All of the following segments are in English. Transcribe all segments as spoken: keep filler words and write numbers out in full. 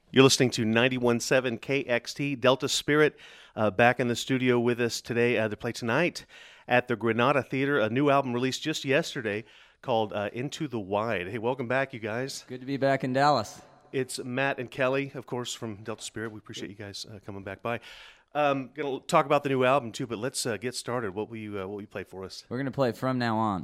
You're listening to ninety-one point seven K X T, Delta Spirit, uh, back in the studio with us today uh, to play tonight at the Granada Theater, a new album released just yesterday called uh, Into the Wide. Hey, welcome back, you guys. Good to be back in Dallas. It's Matt and Kelly, of course, from Delta Spirit. We appreciate you guys uh, coming back by. Um, going to talk about the new album, too, but let's uh, get started. What will you, uh, what will you play for us? We're going to play From Now On.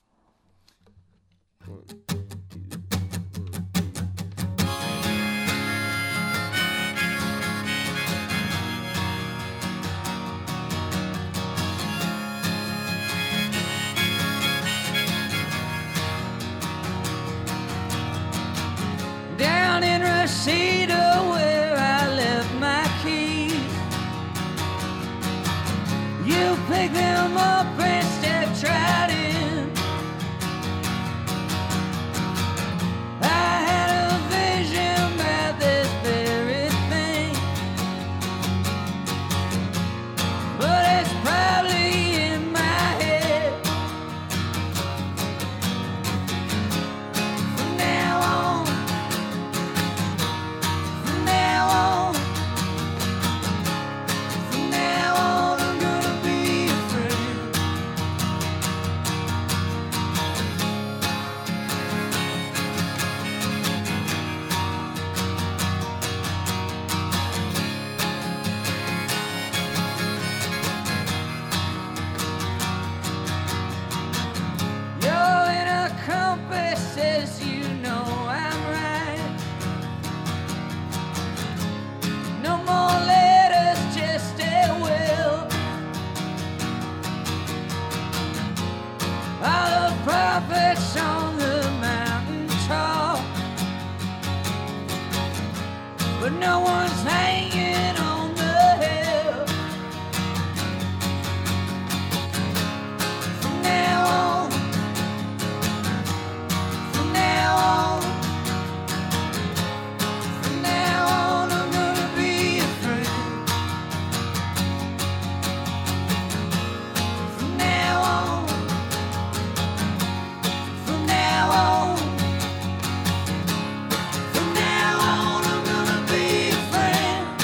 Down in Reseda where I left my keys, you pick them up and step right in. I had a vision about this very thing, but it's probably in my head. From now on, from now on, from now on, I'm gonna be a friend. Your inner compass says you know I'm right. No more letters, just a will. All the prophets on the mountain top, but no one's hanging on the hill. From now on, from now on, from now on, I'm gonna be a friend. From now on, from now on, from now on, I'm gonna be a friend.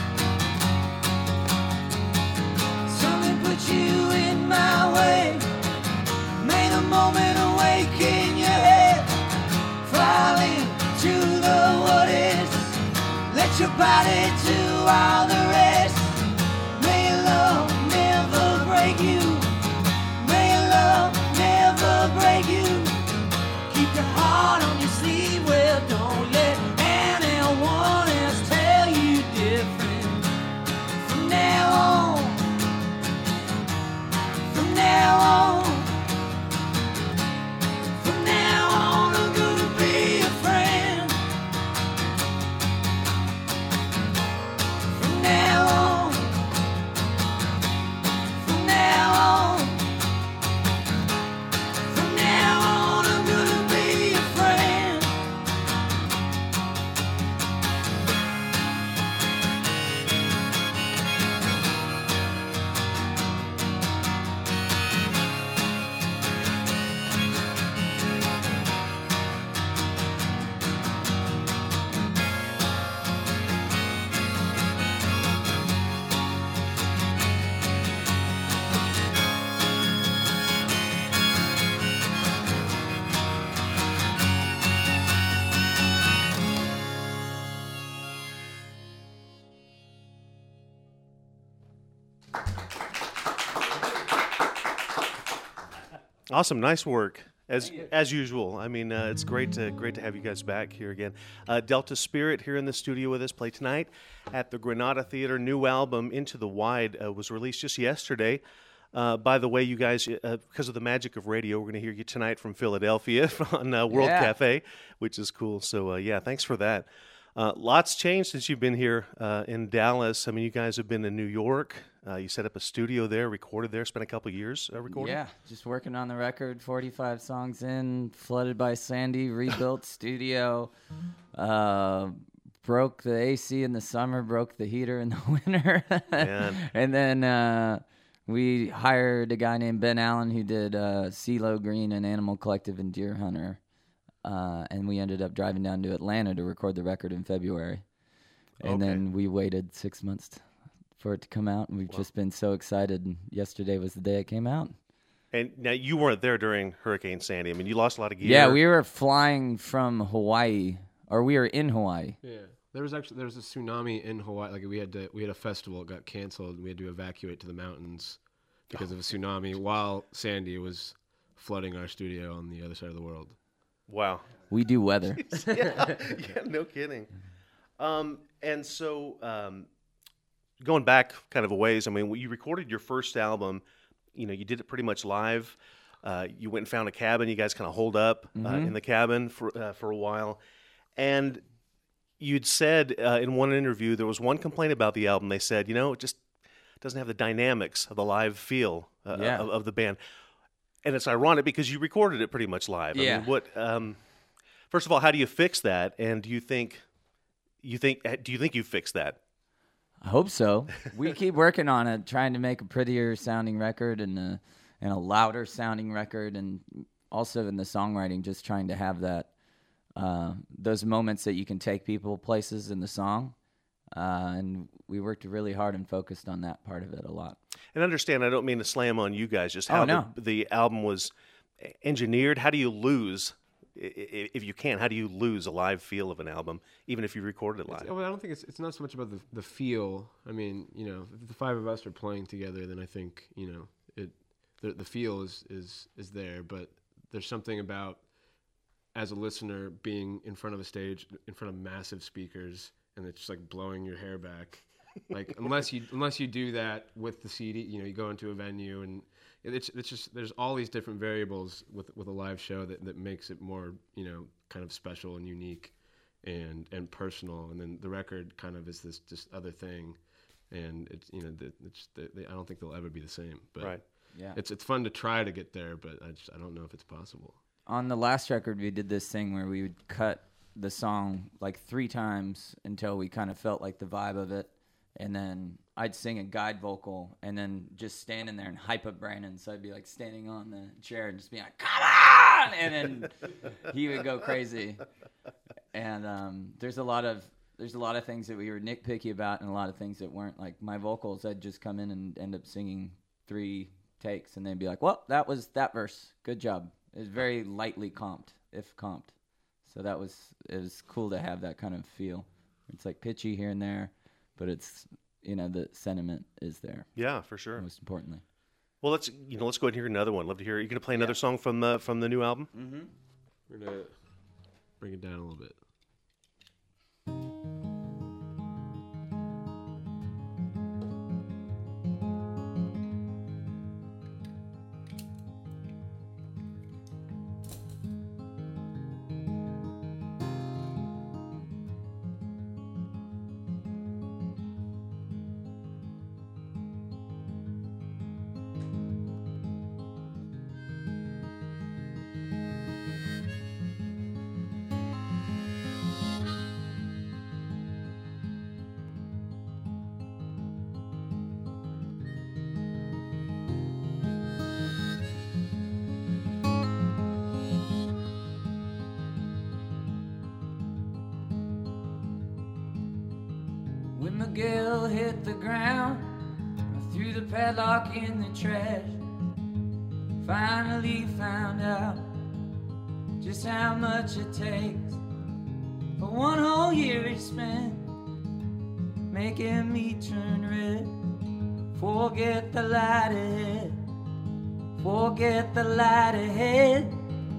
Something put you in my way, may the moment awaken your head. Fall into the what is, let your body do all the rest. May your love never break you, may your love never break you. Keep your heart on your sleeve, well don't let anyone else tell you different. From now on, from now on, from now on, I'm gonna be a friend. From now on, from now on, from now on, I'm gonna be a friend. Awesome, nice work as as usual. I mean, uh, it's great to great to have you guys back here again. Uh, Delta Spirit here in the studio with us, play tonight at the Granada Theater. New album Into the Wide uh, was released just yesterday. Uh, by the way, you guys, uh, because of the magic of radio, we're going to hear you tonight from Philadelphia on uh, World Yeah. Cafe, which is cool. So uh, yeah, thanks for that. Uh, lots changed since you've been here uh, in Dallas. I mean, you guys have been in New York. Uh, you set up a studio there, recorded there, spent a couple years uh, recording. Yeah, just working on the record, forty-five songs in, flooded by Sandy, rebuilt studio, uh, broke the A C in the summer, broke the heater in the winter. Man. And then uh, we hired a guy named Ben Allen who did uh, CeeLo Green and Animal Collective and Deer Hunter. Uh, and we ended up driving down to Atlanta to record the record in February. And Okay. then we waited six months t- for it to come out, and we've Wow. just been so excited. And yesterday was the day it came out. And now you weren't there during Hurricane Sandy. I mean, you lost a lot of gear. Yeah, we were flying from Hawaii, or we were in Hawaii. Yeah, there was actually there was a tsunami in Hawaii. Like we had to we had a festival, it got canceled, and we had to evacuate to the mountains because of a tsunami while Sandy was flooding our studio on the other side of the world. Wow. We do weather. yeah, yeah, no kidding. Um, and so, um, going back kind of a ways, I mean, when you recorded your first album, you know, you did it pretty much live. Uh, you went and found a cabin. You guys kind of holed up uh, in the cabin for uh, for a while, and you'd said uh, in one interview there was one complaint about the album. They said, you know, it just doesn't have the dynamics of the live feel uh, Yeah. of, of the band. And it's ironic because you recorded it pretty much live. I Yeah. mean, what? Um, first of all, how do you fix that? And do you think you think do you think you fixed that? I hope so. We keep working on it, trying to make a prettier sounding record and a, and a louder sounding record, and also in the songwriting, just trying to have that uh, those moments that you can take people places in the song. Uh, and we worked really hard and focused on that part of it a lot. And understand, I don't mean to slam on you guys, just Oh, how no. the, the album was engineered. How do you lose, i- i- if you can, how do you lose a live feel of an album, even if you recorded it live? It's, well, I don't think it's it's not so much about the the feel. I mean, you know, if the five of us are playing together, then I think you know it. The the feel is is is there, but there's something about as a listener being in front of a stage, in front of massive speakers, and it's just like blowing your hair back. Like unless you unless you do that with the C D, you know, you go into a venue and it's it's just there's all these different variables with with a live show that, that makes it more, you know, kind of special and unique and and personal. And then the record kind of is this this other thing, and it's you know the, it's the, they, I don't think they'll ever be the same. But Right. Yeah. it's it's fun to try to get there, but I just I don't know if it's possible. On the last record, we did this thing where we would cut the song like three times until we kind of felt like the vibe of it. And then I'd sing a guide vocal and then just standing there and hype up Brandon. So I'd be like standing on the chair and just be like, come on! And then he would go crazy. And um, there's a lot of there's a lot of things that we were nitpicky about and a lot of things that weren't. Like my vocals, I'd just come in and end up singing three takes and they'd be like, well, that was that verse. Good job. It was very lightly comped, if comped. So that was, it was cool to have that kind of feel. It's like pitchy here and there, but it's, you know, the sentiment is there, Yeah, for sure. most importantly. Well, let's you know let's go ahead and hear another one. Love to hear. Are you going to play another song from the from the new album? We're gonna bring it down a little bit. When Miguel hit the ground, I threw the padlock in the trash. Finally found out just how much it takes for one whole year to spend making me turn red. Forget the light ahead, forget the light ahead.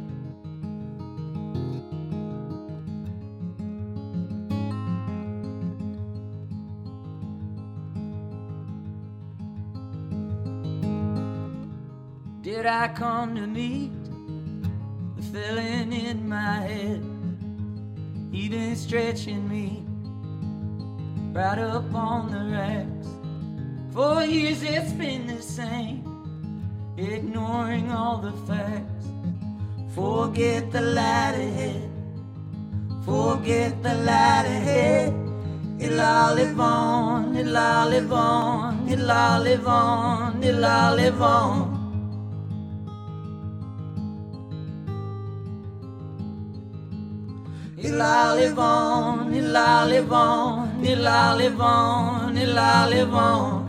Did I come to meet the feeling in my head? He been stretching me right up on the racks. For years it's been the same, ignoring all the facts. Forget the light ahead, forget the light ahead. It'll all live on, it'll all live on, it'll all live on, it'll all live on. It'll all live on, it'll all live on, it'll all live on, it'll all live on.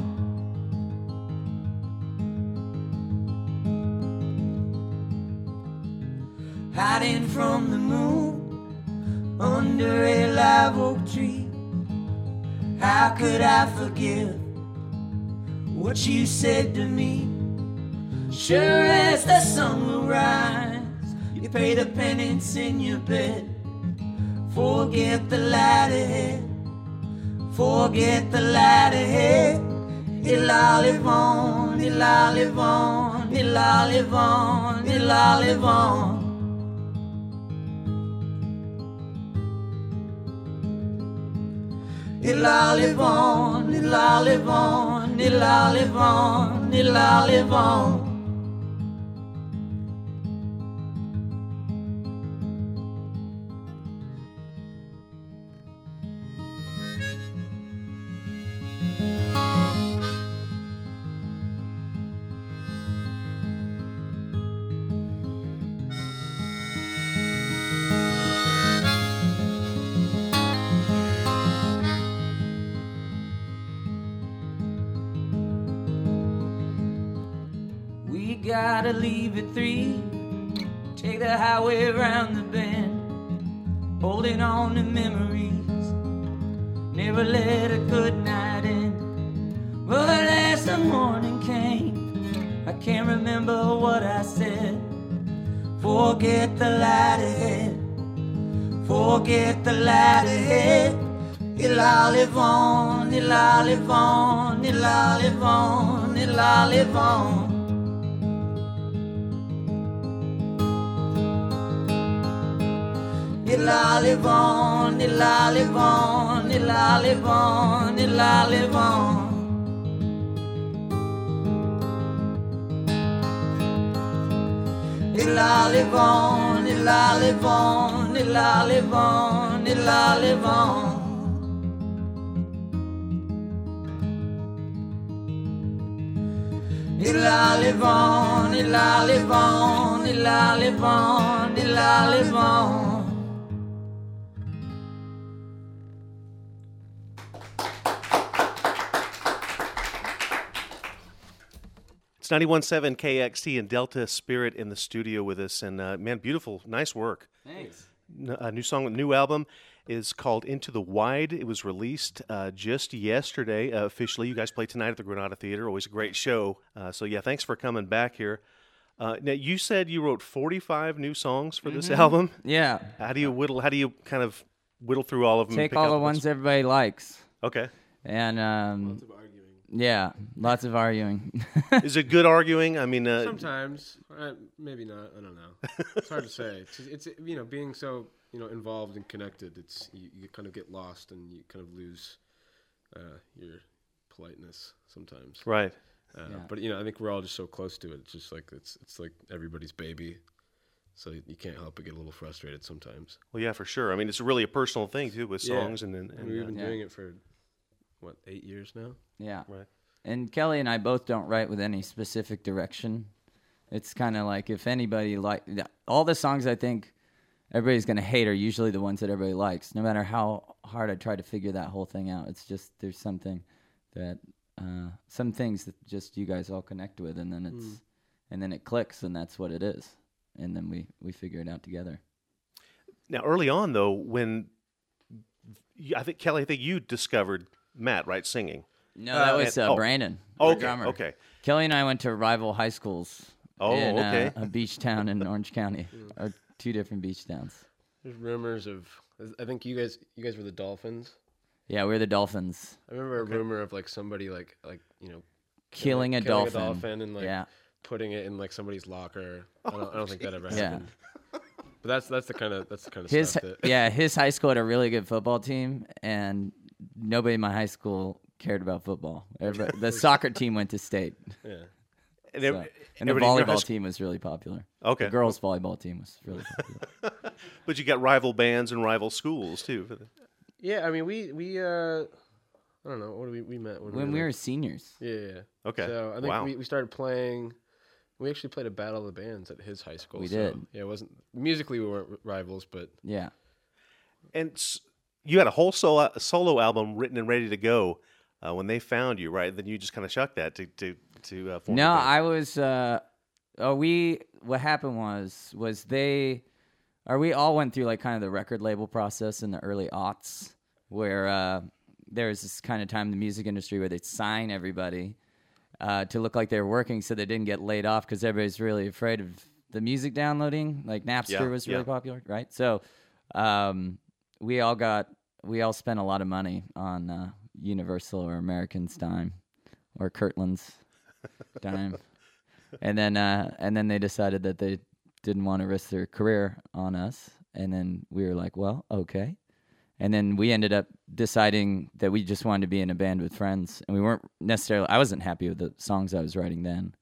Hiding from the moon under a live oak tree. How could I forgive what you said to me? Sure as the sun will rise, you pay the penance in your bed. Forget the light ahead, forget the light ahead. It'll all live on, it'll all live on, it'll all live on, it'll all live on. It'll all live on, it'll all live on, it'll all live on, it'll all live on. Gotta leave at three, take the highway around the bend, holding on to memories, never let a good night end. But as the morning came, I can't remember what I said. Forget the light ahead, forget the light ahead. It'll all live on, it'll all live on, it'll all live on, it'll all live on. It'll all live on, it'll all live on, it'll all live on, it'll all live on. It'll all live on, it'll all live on, it'll all live on, it'll all live on. It'll all live on, it'll all live on, it'll all live on, it'll all live on. ninety-one point seven K X T and Delta Spirit in the studio with us, and uh, man, beautiful, nice work. Thanks. N- a new song, new album is called Into the Wide. It was released uh, just yesterday uh, officially. You guys play tonight at the Granada Theater. Always a great show. Uh, so yeah, thanks for coming back here. Uh, now you said you wrote forty-five new songs for this Mm-hmm. album. Yeah. How do you whittle? How do you kind of whittle through all of them? and Take pick all out the ones? ones everybody likes. Okay. And um, Lots of arguing. yeah, lots of arguing. Is it good arguing? I mean, uh, Sometimes, uh, maybe not. I don't know. It's hard to say. It's, it's you know being so you know involved and connected. It's you, you kind of get lost and you kind of lose uh, your politeness sometimes. right. Uh, Yeah. But you know, I think we're all just so close to it. It's just like it's it's like everybody's baby. So you can't help but get a little frustrated sometimes. Well, yeah, for sure. I mean, it's really a personal thing too with Yeah. songs, and and, And and we've uh, been Yeah. doing it for what eight years now. Yeah. Right. And Kelly and I both don't write with any specific direction. It's kind of like if anybody like all the songs I think everybody's gonna hate are usually the ones that everybody likes. No matter how hard I try to figure that whole thing out, it's just there's something that uh, some things that just you guys all connect with, and then it's Mm. and then it clicks, and that's what it is, and then we we figure it out together. Now, early on though, when you, I think Kelly, I think you discovered Matt, right, singing. No, that Uh, was and- uh, oh. Brandon, the Okay. drummer. Okay. Kelly and I went to rival high schools. Oh, in, okay. Uh, a beach town in Orange County, or two different beach towns. There's rumors of. I think you guys you guys were the Dolphins. Yeah, we're the Dolphins. I remember a rumor of like somebody like like you know Killing a killing dolphin. a dolphin and like yeah. putting it in like somebody's locker. I don't, I don't think that ever Yeah. happened. But that's that's the kind of that's the kind of His stuff that yeah, his high school had a really good football team, and nobody in my high school cared about football. Everybody, the soccer team went to state, yeah. And, so- ev- and the everybody in your high volleyball school- team was really popular. Okay. The girls' volleyball team was really popular. But you got rival bands and rival schools too. for the- Yeah, I mean we we uh I don't know what do we we met when, when we were were like- seniors. yeah, yeah yeah. Okay. So I think Wow. we, we started playing. We actually played a battle of the bands at his high school. We so, did. Yeah, it wasn't musically we weren't r- rivals, but Yeah. And s- you had a whole solo, solo album written and ready to go uh, when they found you, right? Then you just kind of chucked that to to to uh, form. No, the band. I was. Uh, oh, we. What happened was was they, or we all went through like kind of the record label process in the early aughts, where uh, there was this kind of time in the music industry where they'd sign everybody uh, to look like they were working, so they didn't get laid off because everybody's really afraid of the music downloading. Like Napster Yeah, was really yeah. popular, right? So um, we all got we all spent a lot of money on uh, Universal or American's dime or Kirtland's dime. And then, uh, and then they decided that they didn't want to risk their career on us. And then we were like, well, okay. And then we ended up deciding that we just wanted to be in a band with friends. And we weren't necessarily, I wasn't happy with the songs I was writing then.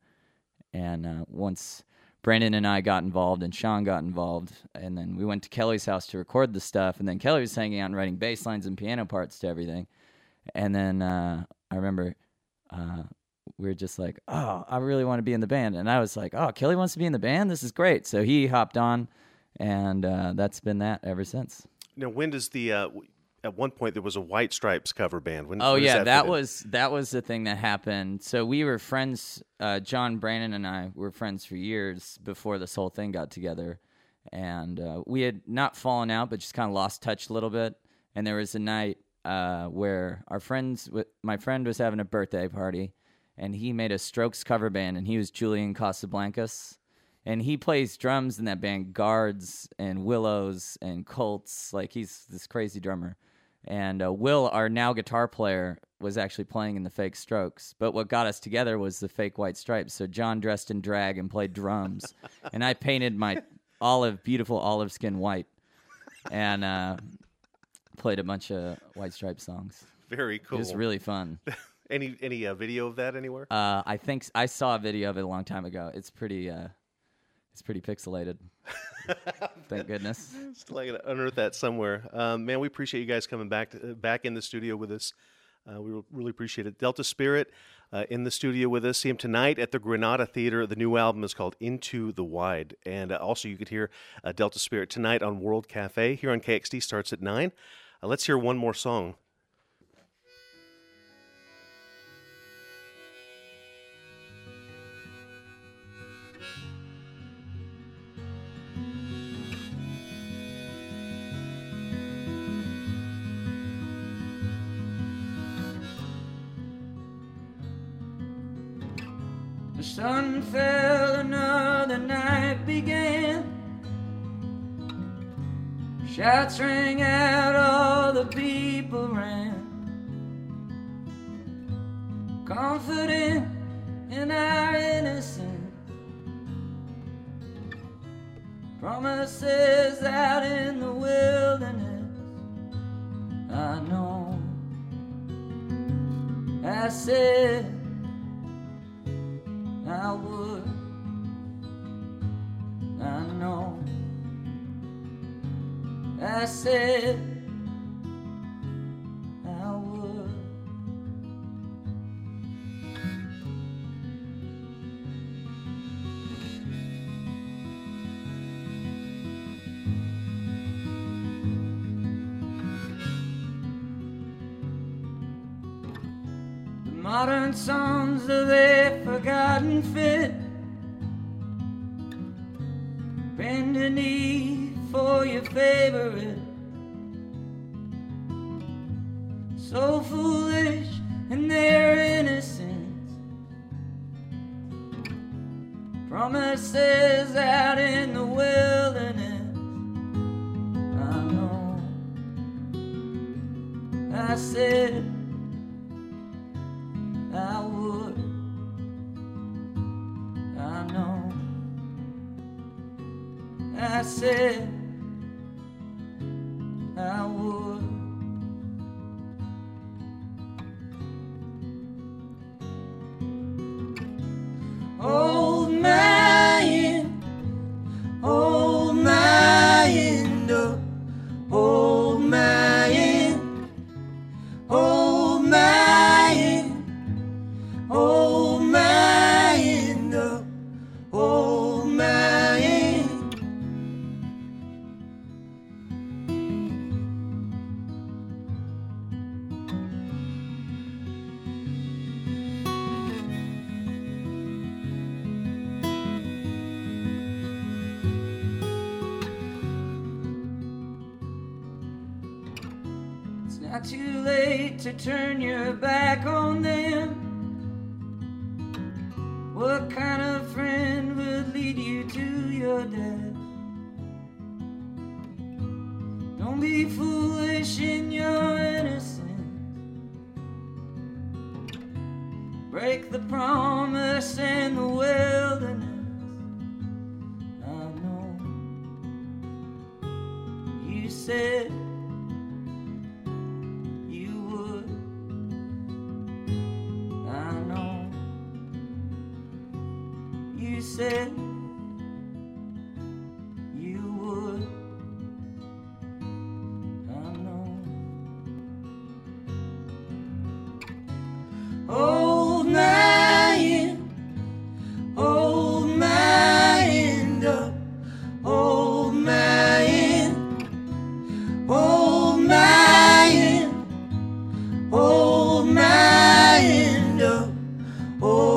And uh, once Brandon and I got involved and Sean got involved, and then we went to Kelly's house to record the stuff. And then Kelly was hanging out and writing bass lines and piano parts to everything. And then uh, I remember... Uh, we were just like, oh, I really want to be in the band. And I was like, oh, Kelly wants to be in the band? This is great. So he hopped on, and uh, that's been that ever since. Now, when does the uh, w- at one point there was a White Stripes cover band? When, Oh, when does yeah, that, that fit in? was that was the thing that happened. So we were friends, uh, John Brandon and I were friends for years before this whole thing got together. And uh, we had not fallen out, but just kind of lost touch a little bit. And there was a night uh, where our friends, w- my friend was having a birthday party, and he made a Strokes cover band, and he was Julian Casablancas. And he plays drums in that band, Guards and Willows and Colts. Like, he's this crazy drummer. And uh, Will, our now guitar player, was actually playing in the fake Strokes. But what got us together was the fake White Stripes. So John dressed in drag and played drums. And I painted my olive, beautiful olive skin white. And uh, played a bunch of White Stripe songs. Very cool. It was really fun. Any any uh, video of that anywhere? Uh, I think s- I saw a video of it a long time ago. It's pretty, uh, it's pretty pixelated. Thank goodness. Still, I gotta unearth that somewhere. Um, man, we appreciate you guys coming back to, uh, back in the studio with us. Uh, we re- really appreciate it. Delta Spirit uh, in the studio with us. See him tonight at the Granada Theater. The new album is called Into the Wide. And uh, also you could hear uh, Delta Spirit tonight on World Cafe here on K X D. Starts at nine. Uh, let's hear one more song. The sun fell, another night began. Shots rang out, all the people ran. Confident in our innocence. Promises out in the wilderness. I know. I said I would. I know. I said I would. The modern songs of a forgotten fit. Bend a knee for your favorite. So foolish in their innocence. Promises out in the wilderness. I know. I said I would. I know. I said I would. Old man, old man, old man, old man, old man, old man. not too late to turn your back on them. What kind of friend would lead you to your death? Don't be foolish in your innocence. Break the promise and the wilderness. I know you said you would. I know you said you would. I know. Old man, old man, up, old man, old man, old man, up, old